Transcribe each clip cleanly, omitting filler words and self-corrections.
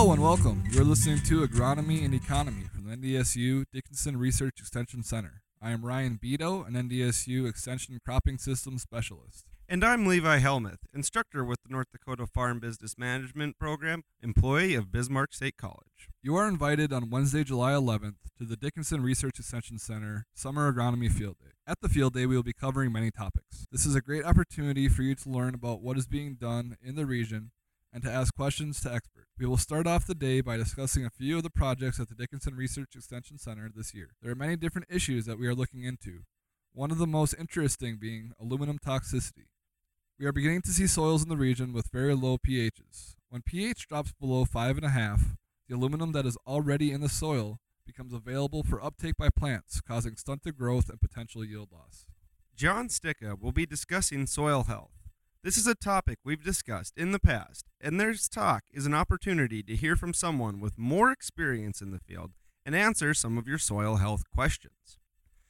Hello and welcome. You're listening to Agronomy and Economy from the NDSU Dickinson Research Extension Center. I am Ryan Beto, an NDSU Extension Cropping Systems Specialist. And I'm Levi Helmuth, instructor with the North Dakota Farm Business Management Program, employee of Bismarck State College. You are invited on Wednesday, July 11th to the Dickinson Research Extension Center Summer Agronomy Field Day. At the field day, we will be covering many topics. This is a great opportunity for you to learn about what is being done in the region and to ask questions to experts. We will start off the day by discussing a few of the projects at the Dickinson Research Extension Center this year. There are many different issues that we are looking into, one of the most interesting being aluminum toxicity. We are beginning to see soils in the region with very low pHs. When pH drops below 5.5, the aluminum that is already in the soil becomes available for uptake by plants, causing stunted growth and potential yield loss. John Sticka will be discussing soil health. This is a topic we've discussed in the past, and this talk is an opportunity to hear from someone with more experience in the field and answer some of your soil health questions.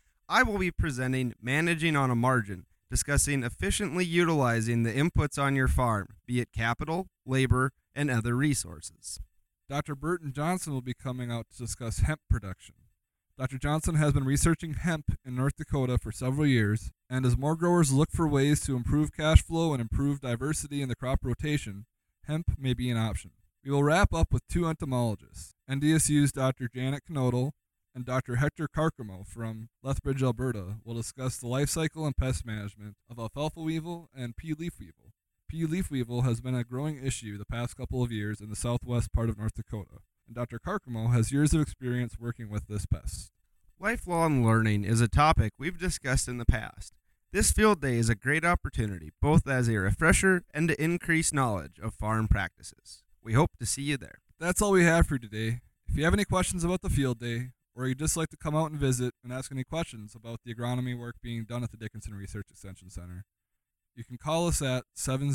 I will be presenting Managing on a Margin, discussing efficiently utilizing the inputs on your farm, be it capital, labor, and other resources. Dr. Burton Johnson will be coming out to discuss hemp production. Dr. Johnson has been researching hemp in North Dakota for several years, and as more growers look for ways to improve cash flow and improve diversity in the crop rotation, hemp may be an option. We will wrap up with two entomologists, NDSU's Dr. Janet Knodel and Dr. Hector Carcamo from Lethbridge, Alberta, will discuss the life cycle and pest management of alfalfa weevil and pea leaf weevil. Pea leaf weevil has been a growing issue the past couple of years in the southwest part of North Dakota, and Dr. Carcamo has years of experience working with this pest. Lifelong learning is a topic we've discussed in the past. This field day is a great opportunity, both as a refresher and to increase knowledge of farm practices. We hope to see you there. That's all we have for you today. If you have any questions about the field day, or you'd just like to come out and visit and ask any questions about the agronomy work being done at the Dickinson Research Extension Center, you can call us at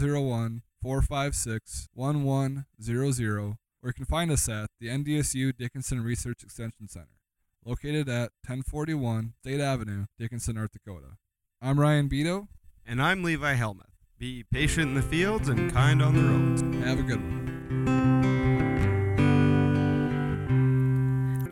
701-456-1100, or you can find us at the NDSU Dickinson Research Extension Center, located at 1041 State Avenue, Dickinson, North Dakota. I'm Ryan Beto. And I'm Levi Helmuth. Be patient in the fields and kind on the roads. Have a good one.